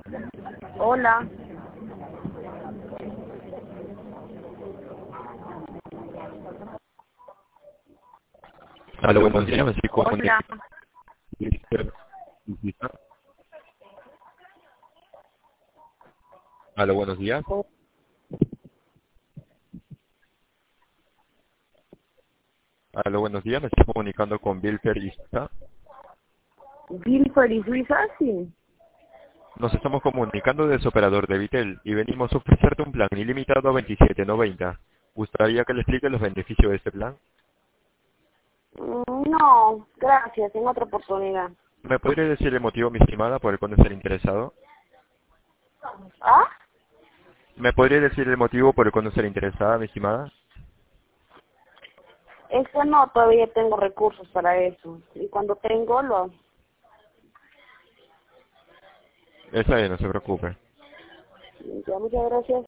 Hola. Aló, buenos días, me estoy Hola. comunicando. Aló, buenos días. Aló, buenos días, me estoy comunicando con Bilfer Ista. Guilford y Suiza, sí. Nos estamos comunicando de su operador de Vitel y venimos a ofrecerte un plan ilimitado a 27.90. ¿Gustaría que le explique los beneficios de este plan? No, gracias, en otra oportunidad. ¿Me podría decir el motivo, mi estimada, por el cual estar interesado? ¿Ah? ¿Me podría decir el motivo por el cual estar interesada, mi estimada? Es que no, todavía tengo recursos para eso. Y cuando tengo, lo... Esa es, no se preocupe. Ya, muchas gracias.